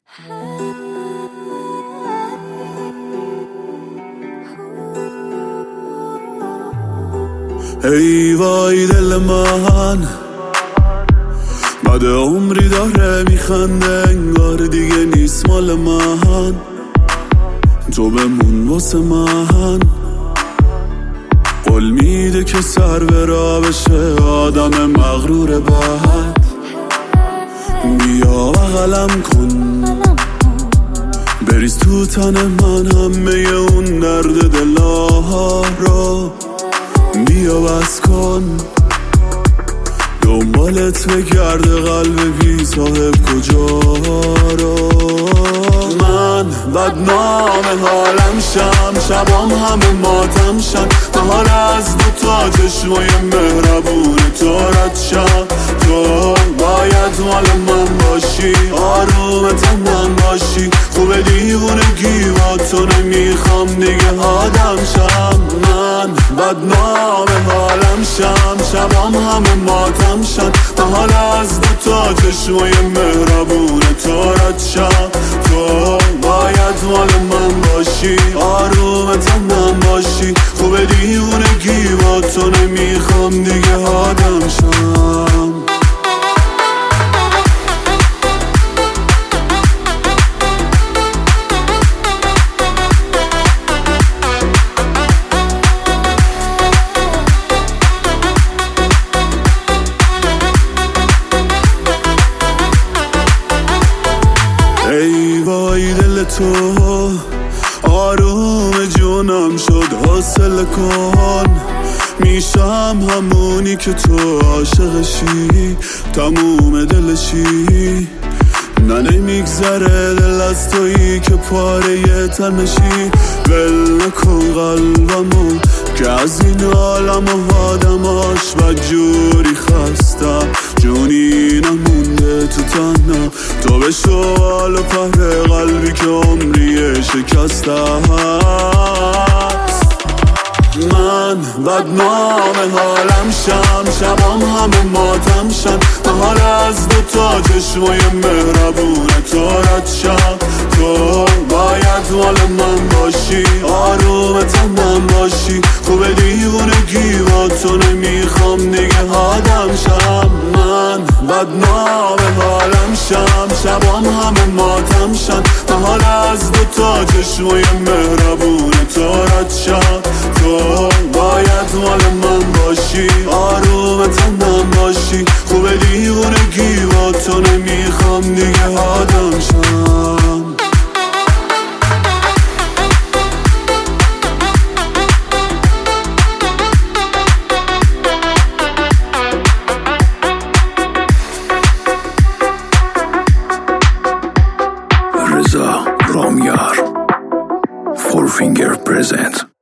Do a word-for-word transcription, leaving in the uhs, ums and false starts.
ای وای دل من بعد عمری داره میخنده، انگار دیگه نیست مال من. تو بمون واسه من، قول میده که سر به راه بشه آدم مغرور بد. بیا بغلم کن، بریز تو تن من همه اون درد دلها رو. بیا بس کن، دنبالت بگرده قلب بی صاحب کجا رو. من بدنام حالم شم، شبام همه ماتم شن. محال از دو تا چشمای مهربون تو رد شم. تو باید مال من باشی، آروم تنم باشی. خوب دیوونگی با تو نمیخوام دیگه آدم شم. من بدنام حالم شم، شبام همه ماتم شن. محال از دو تا چشمای مهربون تو رد شم. تو باید مال من باشی، آروم تنم باشی. خوب دیوونگی با تو نمیخوام دیگه آدم شم. ای وای دل تو آروم جونم شد، حاصل کن. میشم همونی که تو عاشقشی، تموم دلشی. نه نمیگذره دل از تویی که پاره تنشی. ول نکن قلبمو که از این عالم و آدماش بدجوری خستم. جونی نمونده تو تنها، تو به شوال و پهر قلبی که عمریه شکسته هست. من بدنام حالم شم، شبام همه ماتم شن. محال از دو تا چشمای مهربون تو رد شم. تو باید مال من باشی، آروم تنم باشی. خوب دیوونگی با تو نمیخوام دیگه آدم شم. من بدنام حالم شم، شبام همه ماتم شن. محال از دو تا چشمای مهربون تو رد شم. تو باید مال من باشی، آروم تنم باشی. خوب دیوونگی با تو نمیخوام دیگه آدم شم. رضا رامیار فور فینگر پرزنت.